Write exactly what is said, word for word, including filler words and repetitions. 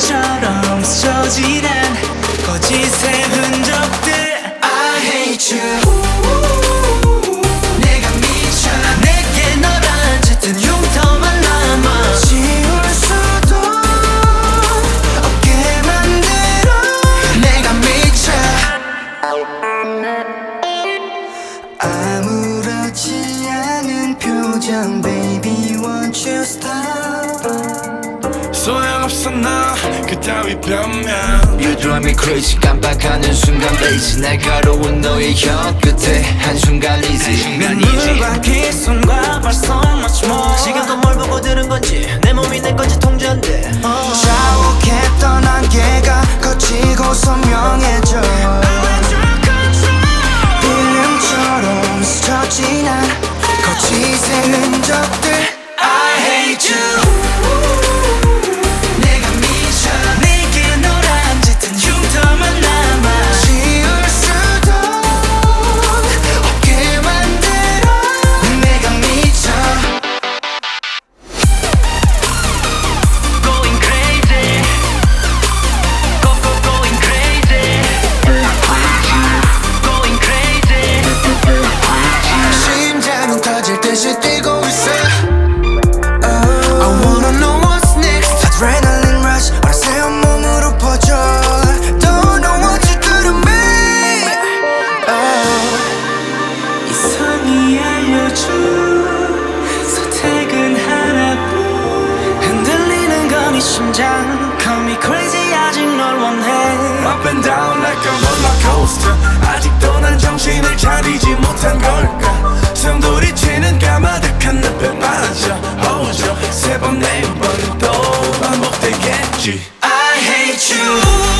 필름처럼 스쳐지는 거짓의 흔적들. I hate you. 내가 미쳐 내게 너란 짙은 흉터만 남아 지울 수도 없게 만들어. 내가 미쳐. 아무렇지 않은 표정 baby won't you stop. 소용없어 너 그따위 변명. You drive me crazy. 깜빡하는 순간 베이스 날카로운 너의 혀 끝에 한순간이지. 눈물과 귀 손과 발 so much more. 지금껏 뭘 보고 들은 건지 내 몸이 내 건지 통제한대. oh. 자욱했던 안개가 거치고 선명해져. 필름처럼 스쳐지는 거짓의 흔적들. I hate you. 심장 call me crazy 아직 널 원해. Up and down like a roller coaster. 아직도 난 정신을 차리지 못한 걸까. 숨돌이치는 까마득한 늪에 빠져 오죠. 세 번 네 번 또 반복되겠지. I hate you.